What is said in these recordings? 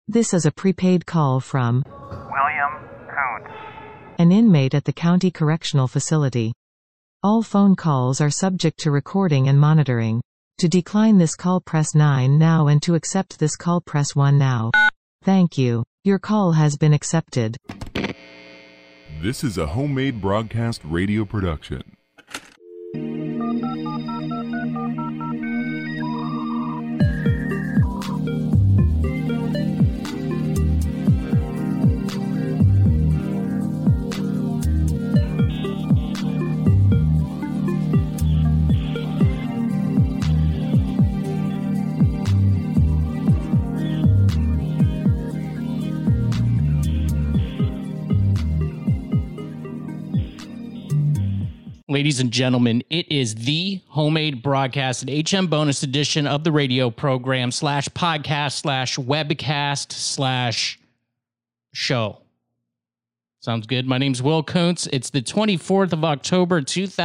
This is a prepaid call from William Koontz. an inmate at the county correctional facility. All phone calls are subject to recording and monitoring. To decline this call, press 9 now, and to accept this call, press 1 now. Thank you. Your call has been accepted. This is a homemade broadcast radio production. Ladies and gentlemen, it is the homemade broadcast, an HM bonus edition of the radio program / podcast / webcast / show. Sounds good. My name's Will Koontz. It's the 24th of October,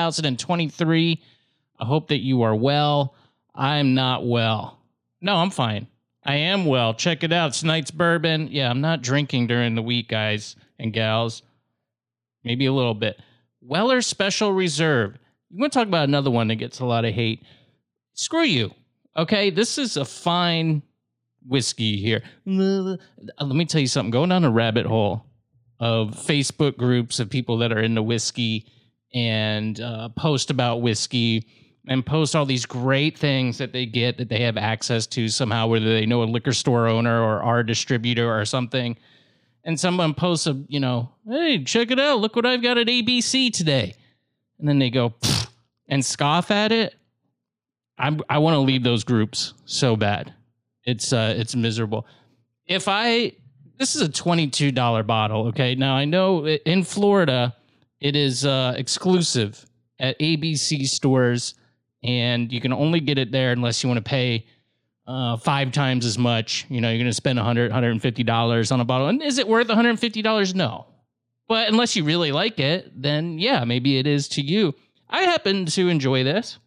2023. I hope that you are well. I'm not well. No, I'm fine. I am well. Check it out. Tonight's bourbon. Yeah, I'm not drinking during the week, guys and gals. Maybe a little bit. Weller Special Reserve. You want to talk about another one that gets a lot of hate? Screw you. Okay, this is a fine whiskey here. Let me tell you something. Going down a rabbit hole of Facebook groups of people that are into whiskey and post about whiskey and post all these great things that they get that they have access to somehow, whether they know a liquor store owner or our distributor or something. And someone posts hey, check it out. Look what I've got at ABC today. And then they go and scoff at it. I want to leave those groups so bad. It's miserable. This is a $22 bottle. Okay. Now I know in Florida, it is exclusive at ABC stores, and you can only get it there unless you want to pay 5 times as much. You're going to spend $100, $150 on a bottle. And is it worth $150? No. But unless you really like it, then yeah, maybe it is to you. I happen to enjoy this.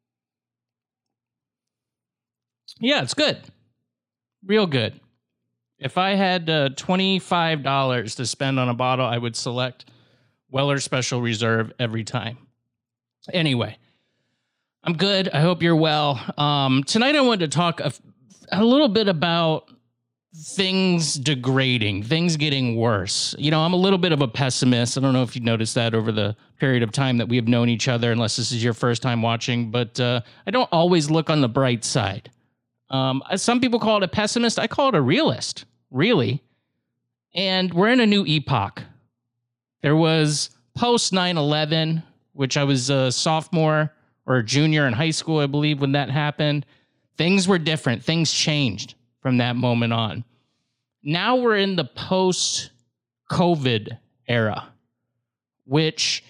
Yeah, it's good. Real good. If I had $25 to spend on a bottle, I would select Weller Special Reserve every time. Anyway, I'm good. I hope you're well. Tonight I wanted to talk a little bit about things degrading, things getting worse. I'm a little bit of a pessimist. I don't know if you've noticed that over the period of time that we have known each other, unless this is your first time watching, but I don't always look on the bright side. Some people call it a pessimist. I call it a realist, really. And we're in a new epoch. There was post 9/11, which I was a sophomore or a junior in high school, I believe, when that happened. Things were different. Things changed from that moment on. Now we're in the post-COVID era, which,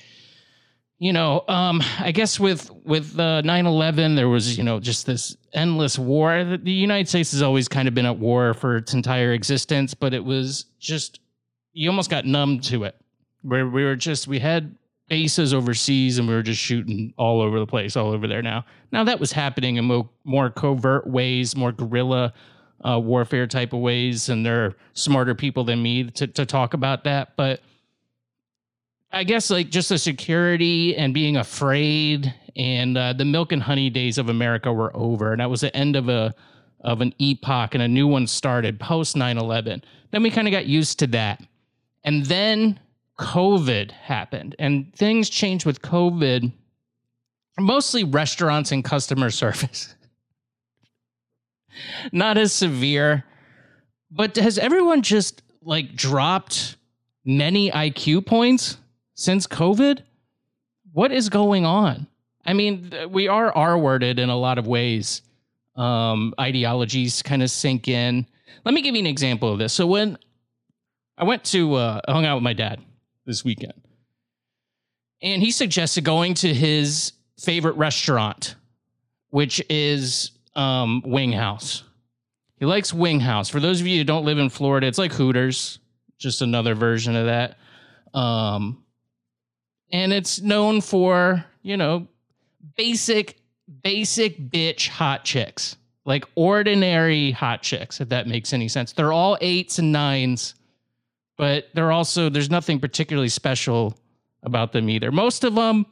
I guess with 9/11, there was, just this endless war. The United States has always kind of been at war for its entire existence, but it was just, you almost got numb to it, where we had bases overseas and we were just shooting all over the place, all over there now. Now that was happening in more covert ways, more guerrilla warfare type of ways, and there are smarter people than me to talk about that. But I guess just the security and being afraid and the milk and honey days of America were over, and that was the end of an epoch, and a new one started post 9/11. Then we kind of got used to that, and then COVID happened, and things changed with COVID, mostly restaurants and customer service. Not as severe, but has everyone just dropped many IQ points since COVID? What is going on? I mean, we are R-worded in a lot of ways. Ideologies kind of sink in. Let me give you an example of this. So when I went to, I hung out with my dad this weekend, and he suggested going to his favorite restaurant, which is Wing House. He likes Wing House. For those of you who don't live in Florida, it's like Hooters, just another version of that. And it's known for, basic bitch hot chicks. Like ordinary hot chicks, if that makes any sense. They're all 8s and 9s, but there's nothing particularly special about them either. Most of them,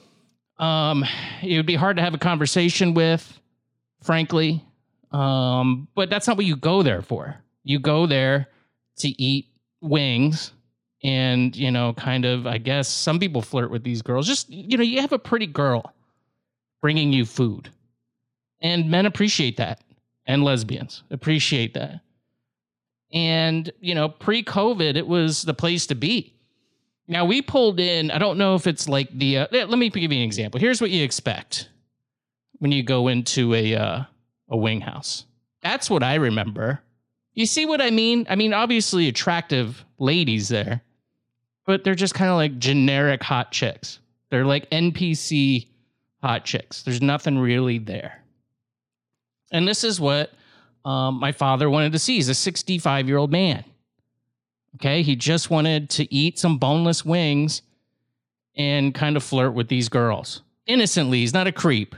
it would be hard to have a conversation with, frankly. But that's not what you go there for. You go there to eat wings and, kind of, I guess some people flirt with these girls. Just, you have a pretty girl bringing you food. And men appreciate that. And lesbians appreciate that. And, pre-COVID, it was the place to be. Now, we pulled in, I don't know if it's like let me give you an example. Here's what you expect when you go into a wing house. That's what I remember. You see what I mean? I mean, obviously attractive ladies there, but they're just kind of like generic hot chicks. They're like NPC hot chicks. There's nothing really there. And this is what my father wanted to see. He's a 65-year-old man. Okay, he just wanted to eat some boneless wings and kind of flirt with these girls. Innocently, he's not a creep.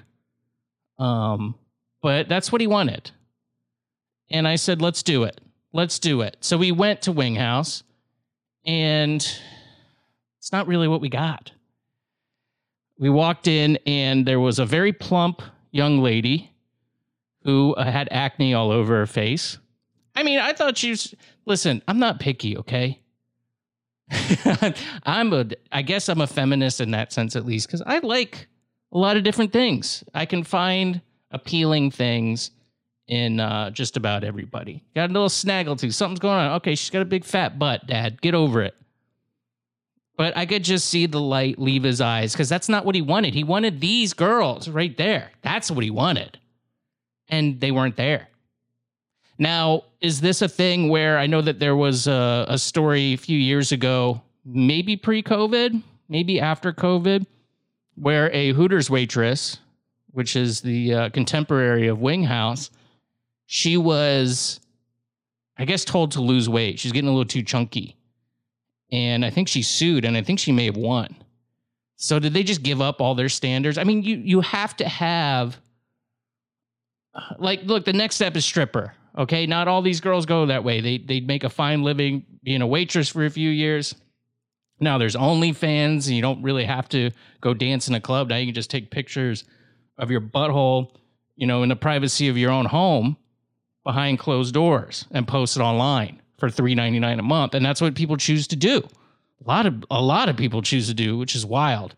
But that's what he wanted. And I said, let's do it. Let's do it. So we went to Wing House, and it's not really what we got. We walked in, and there was a very plump young lady who had acne all over her face. I mean, I thought she was... Listen, I'm not picky, okay? I guess I'm a feminist in that sense, at least, because I like a lot of different things. I can find appealing things in just about everybody. Got a little snaggle too. Something's going on. Okay, she's got a big fat butt, Dad. Get over it. But I could just see the light leave his eyes because that's not what he wanted. He wanted these girls right there. That's what he wanted. And they weren't there. Now, is this a thing where I know that there was a story a few years ago, maybe pre-COVID, maybe after COVID, where a Hooters waitress, which is the contemporary of Wing House, she was, I guess, told to lose weight. She's getting a little too chunky. And I think she sued, and I think she may have won. So did they just give up all their standards? I mean, you have to have, like, look, the next step is stripper. Okay, not all these girls go that way. They make a fine living being a waitress for a few years. Now there's OnlyFans, and you don't really have to go dance in a club. Now you can just take pictures of your butthole, in the privacy of your own home behind closed doors and post it online for $3.99 a month. And that's what people choose to do. A lot of people choose to do, which is wild.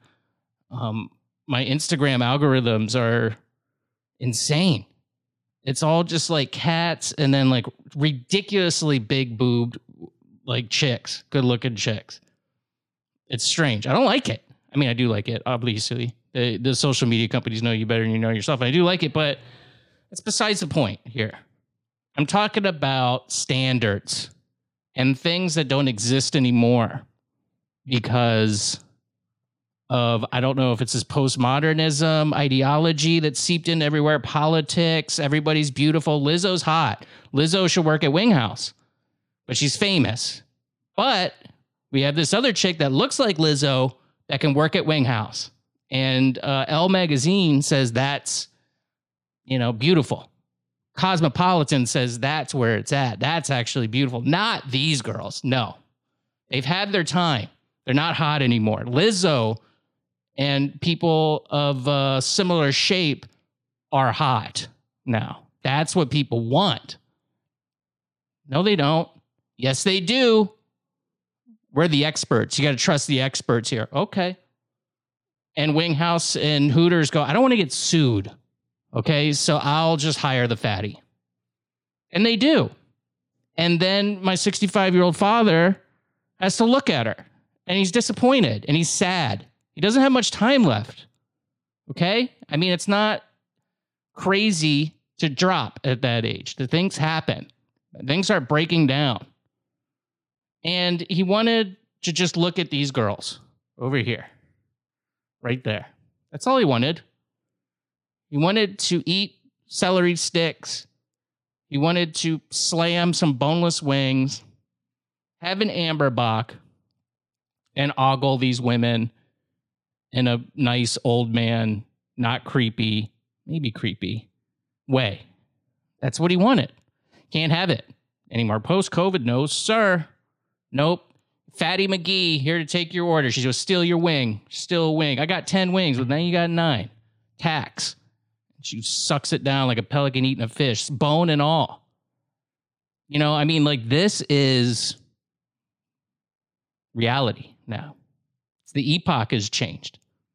My Instagram algorithms are insane. It's all just like cats and then like ridiculously big boobed like chicks, good looking chicks. It's strange. I don't like it. I mean, I do like it, obviously. The social media companies know you better than you know yourself. I do like it, but that's besides the point here. I'm talking about standards and things that don't exist anymore because of, I don't know if it's this postmodernism ideology that seeped in everywhere, politics, everybody's beautiful. Lizzo's hot. Lizzo should work at Wing House, but she's famous. But we have this other chick that looks like Lizzo that can work at Wing House. And Elle Magazine says that's, beautiful. Cosmopolitan says that's where it's at. That's actually beautiful. Not these girls. No. They've had their time. They're not hot anymore. Lizzo and people of similar shape are hot now. That's what people want. No, they don't. Yes, they do. We're the experts. You got to trust the experts here. Okay. And Wing House and Hooters go, I don't want to get sued. Okay, so I'll just hire the fatty. And they do. And then my 65-year-old father has to look at her. And he's disappointed. And he's sad. He doesn't have much time left. Okay? I mean, it's not crazy to drop at that age. The things happen. Things start breaking down. And he wanted to just look at these girls over here. Right there. That's all he wanted. He wanted to eat celery sticks. He wanted to slam some boneless wings, have an Amber Bock, and ogle these women in a nice old man, not creepy, maybe creepy way. That's what he wanted. Can't have it anymore. Post-COVID, no, sir. Nope. Fatty McGee, here to take your order. She goes, steal your wing. Steal a wing. I got 10 wings, but now you got 9. Tax. She sucks it down like a pelican eating a fish, bone and all. You know, I mean, like, this is reality now. The epoch has changed.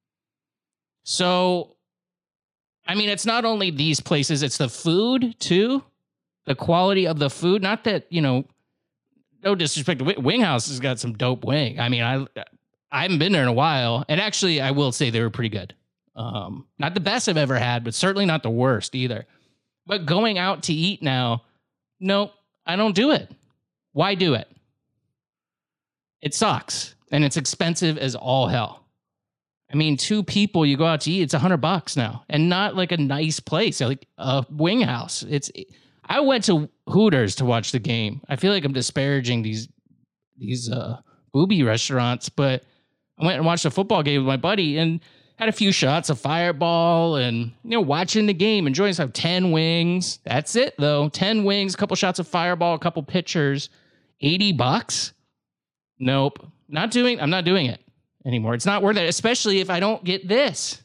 So, I mean, it's not only these places, it's the food, too. The quality of the food. Not that, you know, no disrespect to Wing House has got some dope wing. I mean, I haven't been there in a while. And actually, I will say they were pretty good. Not the best I've ever had, but certainly not the worst either. But going out to eat now, nope, I don't do it. Why do it? It sucks. And it's expensive as all hell. I mean, 2 people, you go out to eat, it's $100 now. And not like a nice place, like a Wing House. I went to Hooters to watch the game. I feel like I'm disparaging these booby restaurants, but I went and watched a football game with my buddy and had a few shots of Fireball and, you know, watching the game, enjoying stuff. 10 wings. That's it, though. 10 wings, a couple shots of Fireball, a couple pitchers. $80? Nope. I'm not doing it anymore. It's not worth it, especially if I don't get this.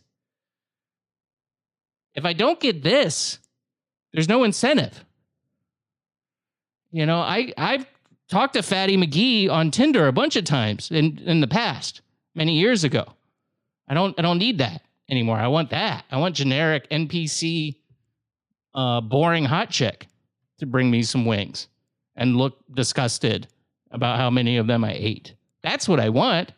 If I don't get this, there's no incentive. You know, I've talked to Fatty McGee on Tinder a bunch of times in the past, many years ago. I don't need that anymore. I want that. I want generic NPC, boring hot chick to bring me some wings and look disgusted about how many of them I ate. That's what I want.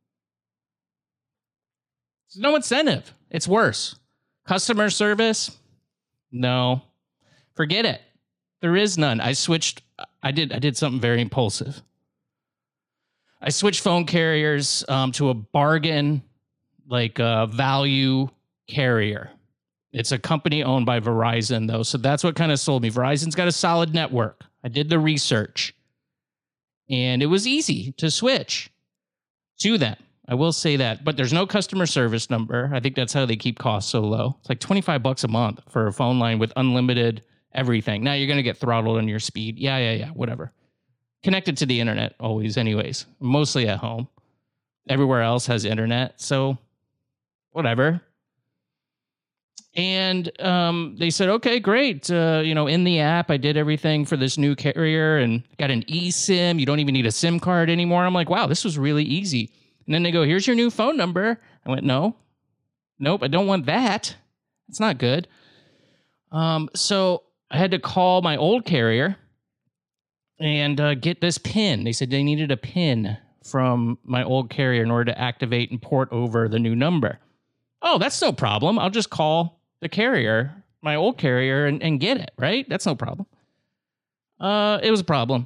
There's no incentive. It's worse. Customer service? No. Forget it. There is none. I did something very impulsive. I switched phone carriers to a bargain, like a value carrier. It's a company owned by Verizon, though, so that's what kind of sold me. Verizon's got a solid network. I did the research, and it was easy to switch to them. I will say that, but there's no customer service number. I think that's how they keep costs so low. It's like $25 a month for a phone line with unlimited everything. Now you're going to get throttled on your speed. Yeah, whatever. Connected to the internet always anyways, mostly at home. Everywhere else has internet, so whatever. And they said, okay, great. In the app, I did everything for this new carrier and got an eSIM. You don't even need a SIM card anymore. I'm like, wow, this was really easy. And then they go, here's your new phone number. I went, nope, I don't want that. It's not good. So I had to call my old carrier and get this PIN. They said they needed a PIN from my old carrier in order to activate and port over the new number. Oh, that's no problem. I'll just call the carrier, my old carrier, and get it, right? That's no problem. It was a problem.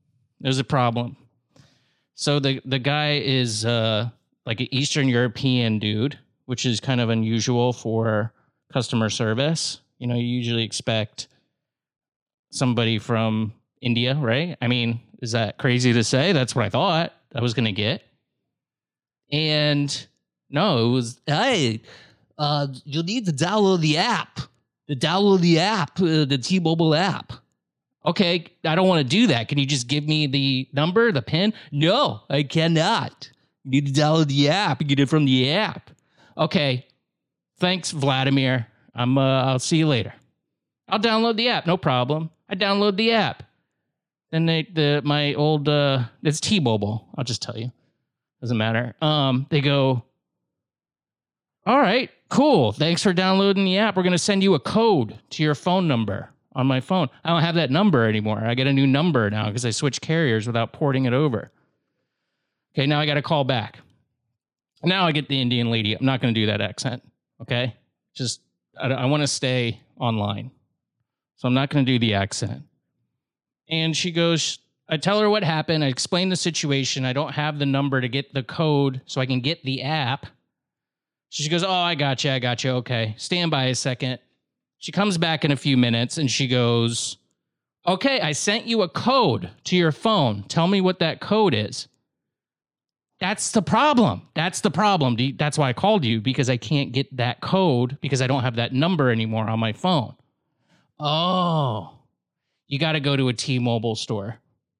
So the guy is like an Eastern European dude, which is kind of unusual for customer service. You know, you usually expect somebody from India, right? I mean, is that crazy to say? That's what I thought I was going to get. And no, it was, hey, you'll need to download the app. The T-Mobile app. Okay, I don't want to do that. Can you just give me the number, the PIN? No, I cannot. You need to download the app and get it from the app. Okay, thanks, Vladimir. I'll see you later. I'll download the app, no problem. I download the app. Then it's T-Mobile. I'll just tell you. Doesn't matter. They go, all right, cool. Thanks for downloading the app. We're going to send you a code to your phone number on my phone. I don't have that number anymore. I get a new number now because I switched carriers without porting it over. Okay, now I got to call back. Now I get the Indian lady. I'm not going to do that accent. Okay? Just, I want to stay online. So I'm not going to do the accent. And she goes, I tell her what happened. I explain the situation. I don't have the number to get the code so I can get the app. She goes, oh, I got you. Okay. Stand by a second. She comes back in a few minutes and she goes, okay, I sent you a code to your phone. Tell me what that code is. That's the problem. That's why I called you, because I can't get that code because I don't have that number anymore on my phone. Oh, you got to go to a T-Mobile store.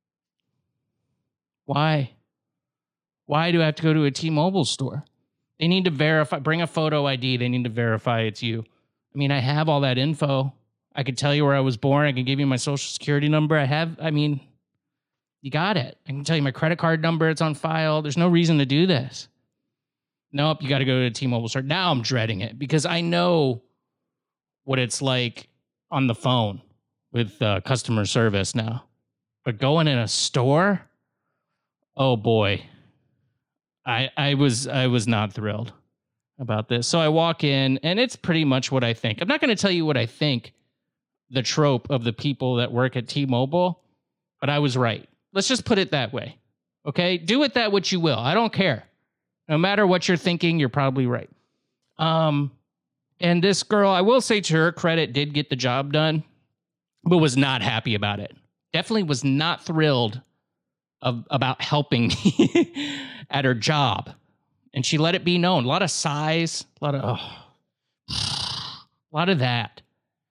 Why? Why do I have to go to a T-Mobile store? They need to verify, bring a photo ID. They need to verify it's you. I mean, I have all that info. I could tell you where I was born. I can give you my social security number. You got it. I can tell you my credit card number. It's on file. There's no reason to do this. Nope, you got to go to a T-Mobile store. Now I'm dreading it because I know what it's like on the phone with customer service now. But going in a store, oh boy, I was not thrilled about this. So I walk in, and it's pretty much what I think. I'm not going to tell you what I think, the trope of the people that work at T-Mobile, but I was right. Let's just put it that way. Okay? Do with that what you will. I don't care. No matter what you're thinking, you're probably right. And this girl, I will say to her credit, did get the job done, but was not happy about it. Definitely was not thrilled about helping me at her job. And she let it be known. A lot of sighs, a lot of that.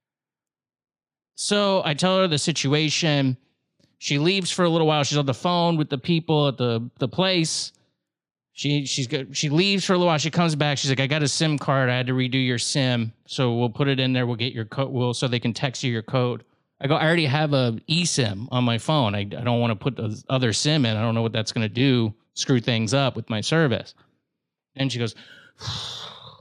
So I tell her the situation. She leaves for a little while. She's on the phone with the people at the place. She leaves for a little while. She comes back. She's like, I got a SIM card. I had to redo your SIM. So we'll put it in there. We'll get your code. So they can text you your code. I go, I already have a eSIM on my phone. I don't want to put the other SIM in. I don't know what that's going to do. Screw things up with my service. And she goes, oh,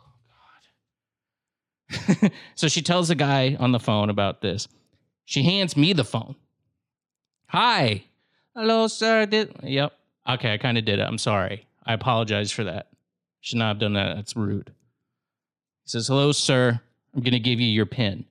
God. So she tells the guy on the phone about this. She hands me the phone. Hi. Hello, sir. Yep. Okay, I kind of did it. I'm sorry. I apologize for that. Should not have done that. That's rude. He says, hello, sir. I'm going to give you your PIN.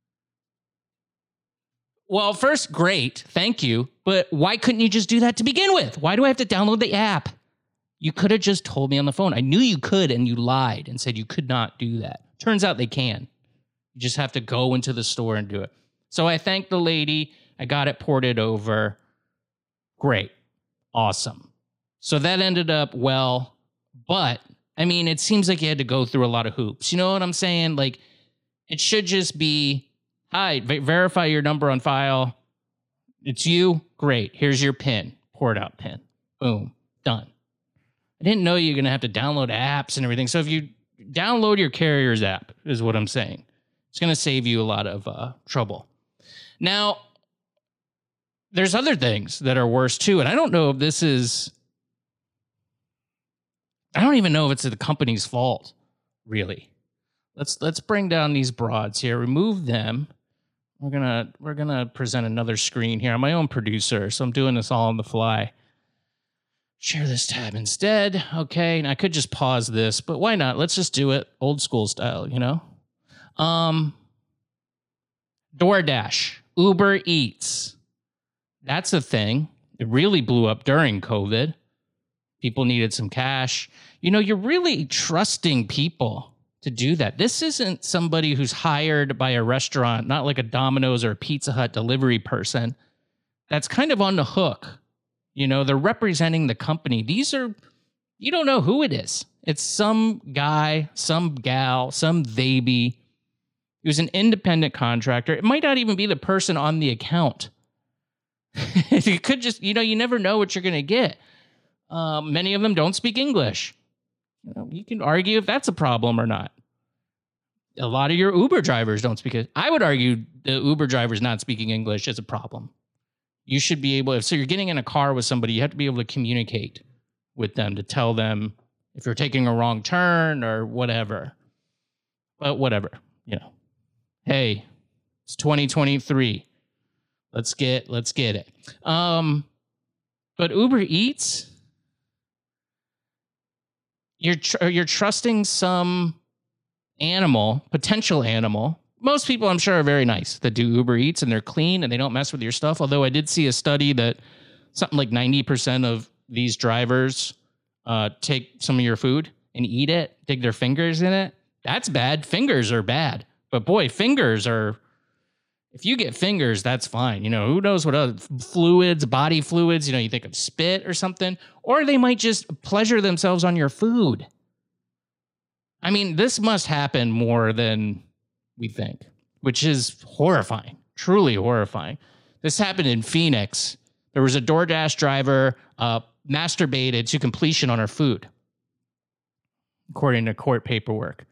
Well, first, great. Thank you. But why couldn't you just do that to begin with? Why do I have to download the app? You could have just told me on the phone. I knew you could, and you lied and said you could not do that. Turns out they can. You just have to go into the store and do it. So I thanked the lady. I got it ported over. Great. Awesome. So that ended up well. But, I mean, it seems like you had to go through a lot of hoops. You know what I'm saying? Like, it should just be, hi, verify your number on file. It's you. Great. Here's your PIN. Poured out PIN. Boom. Done. I didn't know you're going to have to download apps and everything. So if you download your carrier's app, is what I'm saying. It's going to save you a lot of trouble. Now, there's other things that are worse too. And I don't know if this is, I don't even know if it's the company's fault, really. Let's bring down these broads here, remove them. We're gonna present another screen here. I'm my own producer, so I'm doing this all on the fly. Share this tab instead. Okay, and I could just pause this, but why not? Let's just do it old school style, you know? DoorDash, Uber Eats. That's a thing. It really blew up during COVID. People needed some cash. You know, you're really trusting people to do that. This isn't somebody who's hired by a restaurant, not like a Domino's or a Pizza Hut delivery person. That's kind of on the hook. You know, they're representing the company. These are, you don't know who it is. It's some guy, some gal, some baby who's an independent contractor. It might not even be the person on the account. It could just, you know, you never know what you're going to get. Many of them don't speak English. You know, you can argue if that's a problem or not. A lot of your Uber drivers don't speak it. I would argue the Uber drivers not speaking English is a problem. You should be able, so you're getting in a car with somebody, you have to be able to communicate with them to tell them if you're taking a wrong turn or whatever. But whatever, you know. Hey, it's 2023. Let's get it. But Uber Eats, you're trusting some animal, potential animal. Most people, I'm sure, are very nice that do Uber Eats and they're clean and they don't mess with your stuff. Although I did see a study that something like 90% of these drivers take some of your food and eat it, dig their fingers in it. That's bad. Fingers are bad. But boy, fingers are, if you get fingers, that's fine. You know, who knows what other fluids, body fluids, you know, you think of spit or something, or they might just pleasure themselves on your food. I mean, this must happen more than we think. which is horrifying, truly horrifying. This happened in Phoenix. There was a DoorDash driver masturbated to completion on her food, according to court paperwork.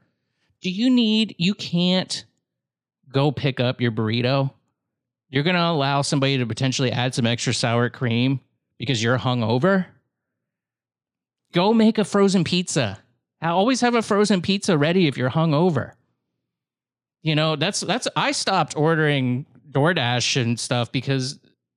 You can't go pick up your burrito. You're going to allow somebody to potentially add some extra sour cream because you're hungover? Go make a frozen pizza. Always have a frozen pizza ready if you're hungover. You know, I stopped ordering DoorDash and stuff because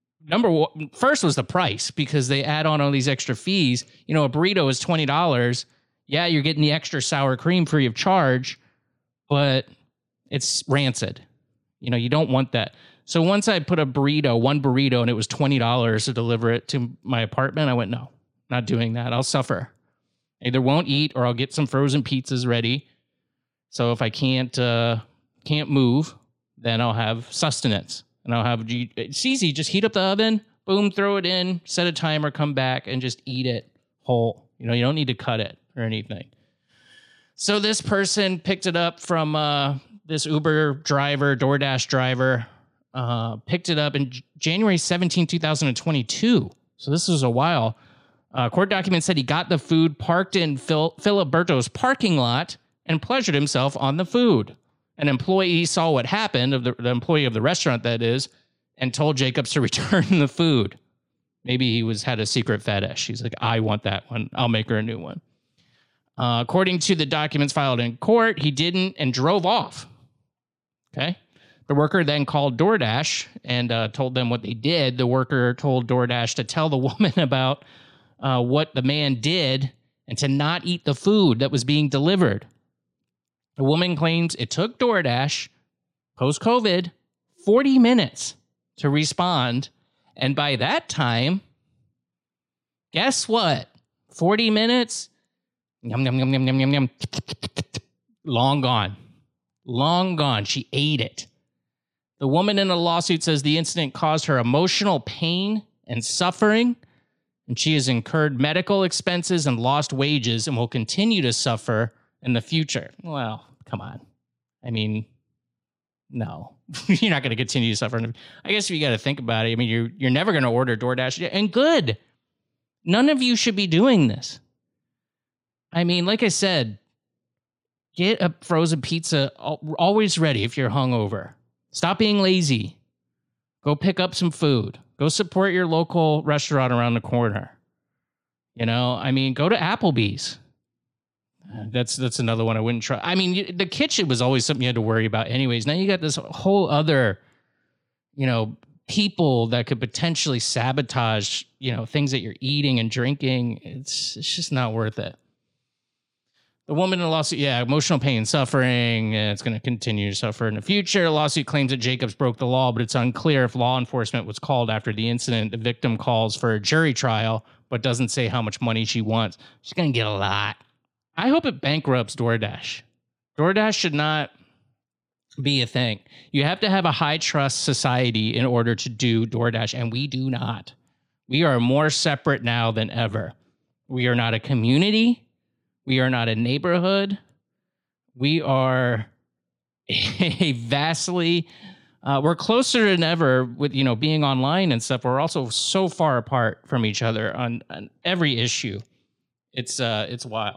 first was the price, because they add on all these extra fees. You know, a burrito is $20. Yeah, you're getting the extra sour cream free of charge, but it's rancid. You know, you don't want that. So once I put one burrito, and it was $20 to deliver it to my apartment, I went, no, not doing that. I'll suffer. Either won't eat or I'll get some frozen pizzas ready. So if I can't move, then I'll have sustenance. And it's easy. Just heat up the oven, boom, throw it in, set a timer, come back, and just eat it whole. You know, you don't need to cut it or anything. So this person picked it up from this Uber driver, DoorDash driver, picked it up in January 17, 2022. So this was a while. Court documents said he got the food parked in Filiberto's parking lot and pleasured himself on the food. An employee saw what happened, of the employee of the restaurant, that is, and told Jacobs to return the food. Maybe he had a secret fetish. He's like, I want that one. I'll make her a new one. According to the documents filed in court, he didn't and drove off. Okay. The worker then called DoorDash and told them what they did. The worker told DoorDash to tell the woman about what the man did and to not eat the food that was being delivered. The woman claims it took DoorDash, post-COVID, 40 minutes to respond. And by that time, guess what? 40 minutes, yum, yum, yum, yum, yum, yum, yum, long gone. Long gone. She ate it. The woman in the lawsuit says the incident caused her emotional pain and suffering, and she has incurred medical expenses and lost wages and will continue to suffer in the future. Well, come on. I mean, no. You're not going to continue to suffer. I guess you got to think about it. I mean, you're never going to order DoorDash. And good. None of you should be doing this. I mean, like I said, get a frozen pizza always ready if you're hungover. Stop being lazy. Go pick up some food. Go support your local restaurant around the corner. You know, I mean, go to Applebee's. That's another one I wouldn't try. I mean, the kitchen was always something you had to worry about anyways. Now you got this whole other, you know, people that could potentially sabotage, you know, things that you're eating and drinking. It's just not worth it. The woman in the lawsuit, emotional pain and suffering, and it's going to continue to suffer in the future. The lawsuit claims that Jacobs broke the law, but it's unclear if law enforcement was called after the incident. The victim calls for a jury trial, but doesn't say how much money she wants. She's going to get a lot. I hope it bankrupts DoorDash. DoorDash should not be a thing. You have to have a high trust society in order to do DoorDash, and we do not. We are more separate now than ever. We are not a community. We are not a neighborhood. We are a vastly, we're closer than ever with, you know, being online and stuff. We're also so far apart from each other on every issue. It's wild.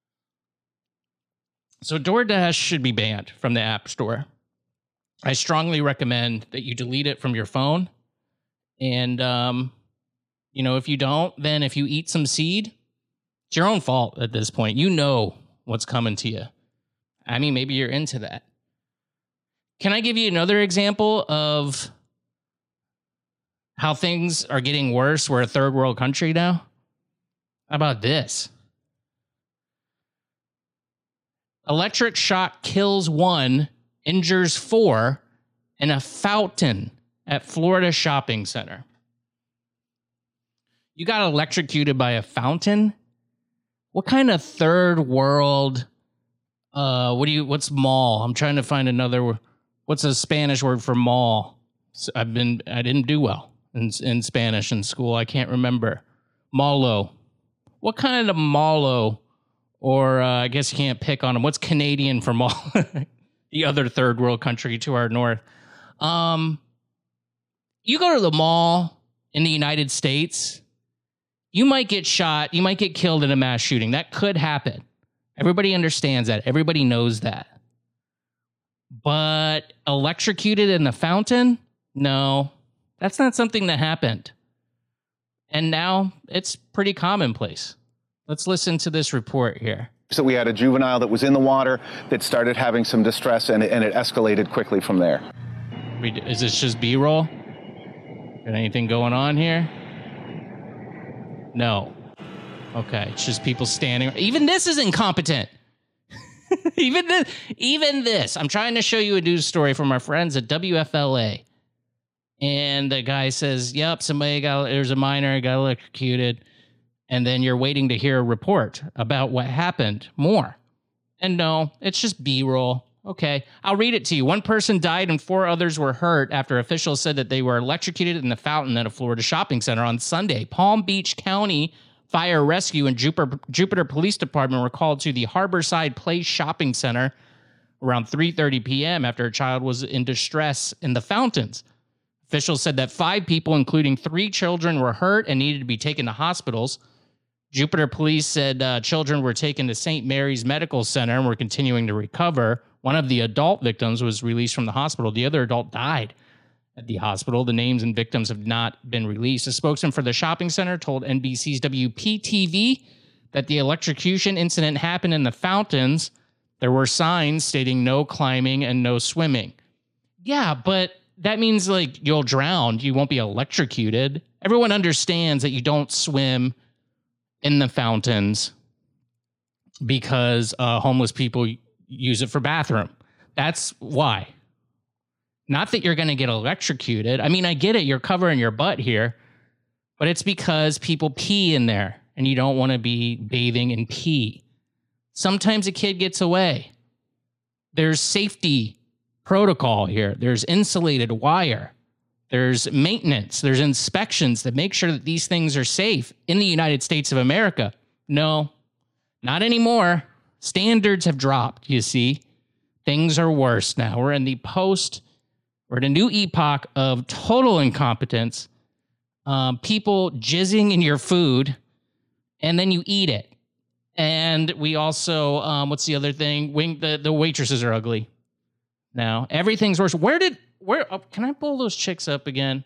So DoorDash should be banned from the App Store. I strongly recommend that you delete it from your phone. And, you know, if you don't, then if you eat some seed, it's your own fault at this point. You know what's coming to you. I mean, maybe you're into that. Can I give you another example of how things are getting worse? We're a third world country now. How about this? Electric shock kills 1, injures 4 in a fountain at Florida shopping center. You got electrocuted by a fountain? What kind of third world, what's mall? I'm trying to find another, what's a Spanish word for mall? I didn't do well in Spanish in school. I can't remember. Malo. What kind of malo? Or I guess you can't pick on them. What's Canadian for mall? the other third world country to our north. You go to the mall in the United States, you might get shot, you might get killed in a mass shooting. That could happen. Everybody understands that. Everybody knows that. But electrocuted in the fountain? No, that's not something that happened. And now it's pretty commonplace. Let's listen to this report here. So we had a juvenile that was in the water that started having some distress, and it escalated quickly from there. Is this just B-roll? Got anything going on here? No. Okay, it's just people standing. Even this is incompetent. even this. I'm trying to show you a news story from our friends at WFLA. And the guy says, yep, there's a minor got electrocuted. And then you're waiting to hear a report about what happened more. And no, it's just B-roll. Okay, I'll read it to you. One person died and 4 others were hurt after officials said that they were electrocuted in the fountain at a Florida shopping center on Sunday. Palm Beach County Fire Rescue and Jupiter Police Department were called to the Harborside Place Shopping Center around 3:30 p.m. after a child was in distress in the fountains. Officials said that 5 people, including 3 children, were hurt and needed to be taken to hospitals. Jupiter Police said children were taken to St. Mary's Medical Center and were continuing to recover. One of the adult victims was released from the hospital. The other adult died at the hospital. The names and victims have not been released. A spokesman for the shopping center told NBC's WPTV that the electrocution incident happened in the fountains. There were signs stating no climbing and no swimming. Yeah, but that means like you'll drown. You won't be electrocuted. Everyone understands that you don't swim in the fountains because homeless people use it for bathroom. That's why. Not that you're going to get electrocuted. I mean, I get it. You're covering your butt here, but it's because people pee in there and you don't want to be bathing in pee. Sometimes a kid gets away. There's safety protocol here. There's insulated wire. There's maintenance. There's inspections that make sure that these things are safe in the United States of America. No, not anymore. Standards have dropped, you see. Things are worse now. We're in a new epoch of total incompetence. People jizzing in your food, and then you eat it. And we also, what's the other thing? The waitresses are ugly now. Everything's worse. Can I pull those chicks up again?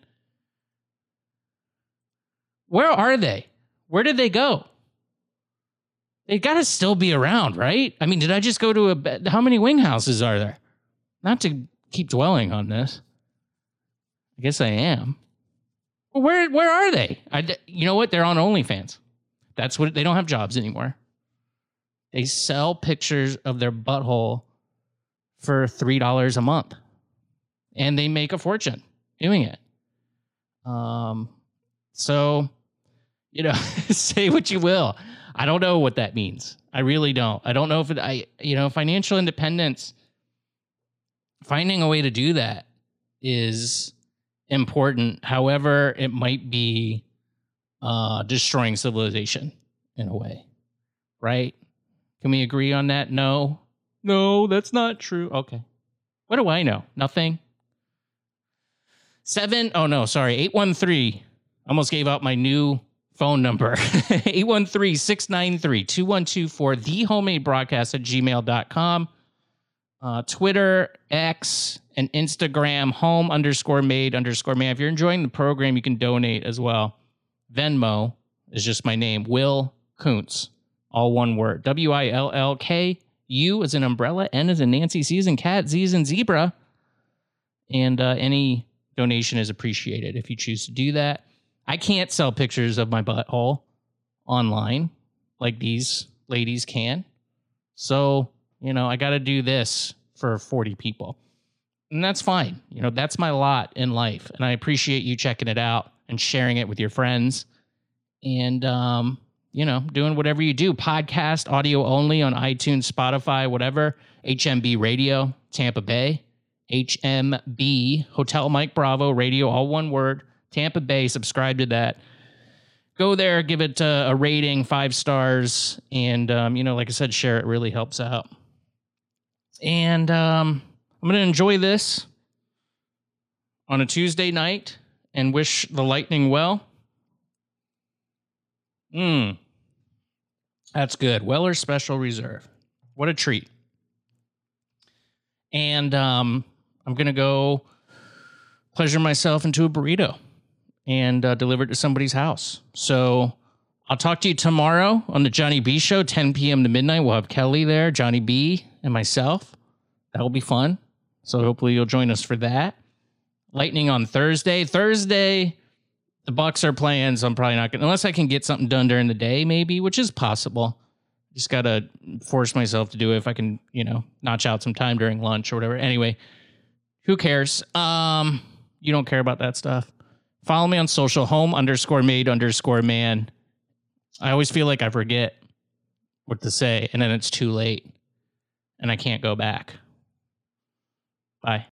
Where are they? Where did they go? They got to still be around, right? I mean, did I just go to how many wing houses are there? Not to keep dwelling on this. I guess I am. Well, where are they? You know what? They're on OnlyFans. That's what, they don't have jobs anymore. They sell pictures of their butthole for $3 a month. And they make a fortune doing it. So, say what you will. I don't know what that means. I really don't. I don't know if financial independence, finding a way to do that is important. However, it might be destroying civilization in a way, right? Can we agree on that? No, that's not true. Okay. What do I know? Nothing. 813. Almost gave out my new phone number. 813-693-2124. thehomemade.broadcast@gmail.com. Twitter, X, and Instagram, home_made_man. If you're enjoying the program, you can donate as well. Venmo is just my name, Will Kuntz. All one word. WILLK. U as an umbrella, N as in Nancy, C as in cat, Z as in zebra. And any donation is appreciated if you choose to do that. I can't sell pictures of my butthole online like these ladies can. So, I got to do this for 40 people. And that's fine. That's my lot in life. And I appreciate you checking it out and sharing it with your friends. And, doing whatever you do. Podcast, audio only on iTunes, Spotify, whatever. HMB Radio, Tampa Bay. HMB, Hotel Mike Bravo, radio, all one word. Tampa Bay, subscribe to that. Go there, give it a rating, 5 stars. And, like I said, share it. Really helps out. And I'm going to enjoy this on a Tuesday night and wish the Lightning well. That's good. Weller Special Reserve. What a treat. And I'm going to go pleasure myself into a burrito and deliver it to somebody's house. So I'll talk to you tomorrow on the Johnny B Show, 10 p.m. to midnight. We'll have Kelly there, Johnny B, and myself. That will be fun. So hopefully you'll join us for that. Lightning on Thursday. Thursday, the Bucks are playing, so I'm probably not going to, unless I can get something done during the day, maybe, which is possible. Just got to force myself to do it if I can, notch out some time during lunch or whatever. Anyway, who cares? You don't care about that stuff. Follow me on social, home_made_man. I always feel like I forget what to say, and then it's too late, and I can't go back. Bye.